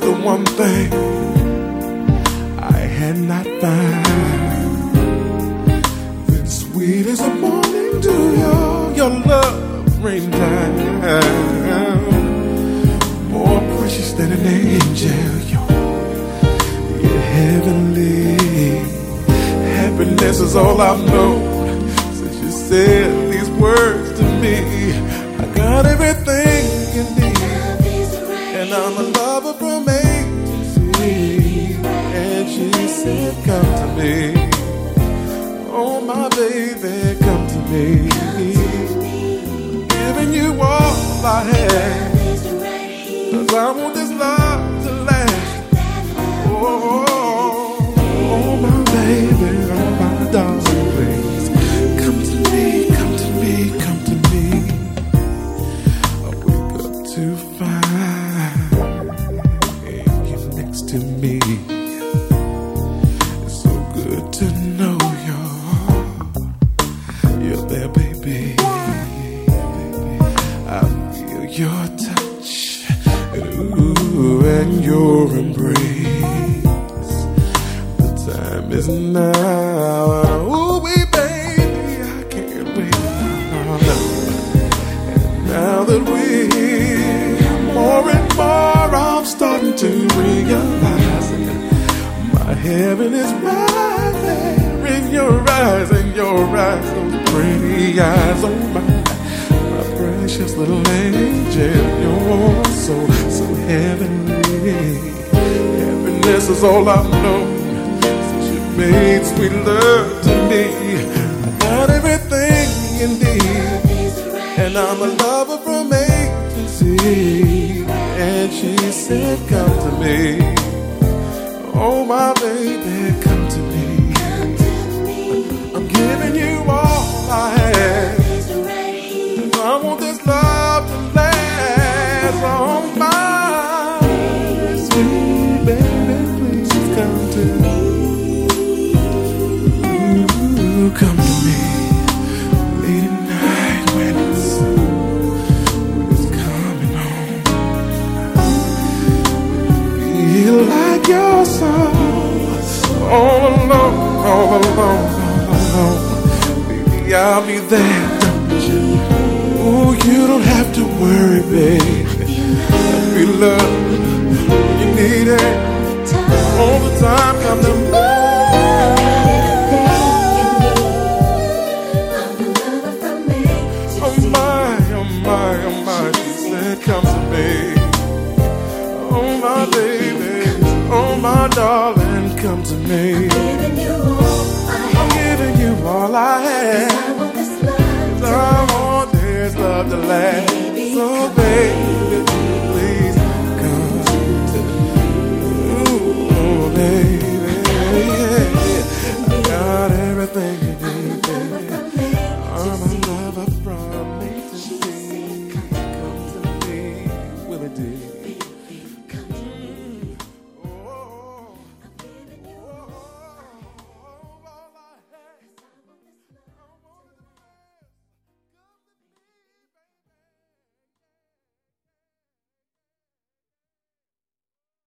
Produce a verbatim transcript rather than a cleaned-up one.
the one thing I had not found. Then sweet as a morning dew, your, your love rained down. More precious than an angel, you're, you're heavenly. Happiness is all I've known since you said these words to me. I got everything you need, and I'm a lover from A to Z. And she said, come to me, oh my baby, come to me. Giving you all I have, 'cause I want this love to last. Oh, oh, oh my baby, oh my darling, please come to me, come to me, come to me. I wake up to find you next to me. It's so good to know you're, you're there, baby. I feel your touch, ooh, and your embrace. The time is now, ooh, wee, baby, I can't wait. No, no. And now that we're more and more, I'm starting to realize my heaven is right there in your eyes, in your eyes, those pretty eyes, oh my. Precious little angel, you're so, so heavenly. Happiness is all I've known since you made sweet love to me. I got everything you need, and I'm a lover from A to Z. And she said, come to me, oh my baby, come to me. I'm giving you all I have. I want this love to last, oh my sweet baby, please come to me. Ooh, come to me late at night when it's, when it's coming home. Feel like you're so all alone, all alone, all alone. Baby, I'll be there, don't you? Oh, you don't have to worry, baby. I feel love, you need it all the time. Come to me. Oh my, oh my, oh my. She said, come to me. Oh my baby, oh my darling, come to me. I'm giving you all I have. I want this love to last. So baby, please come to me. Ooh, baby, yeah. I got everything.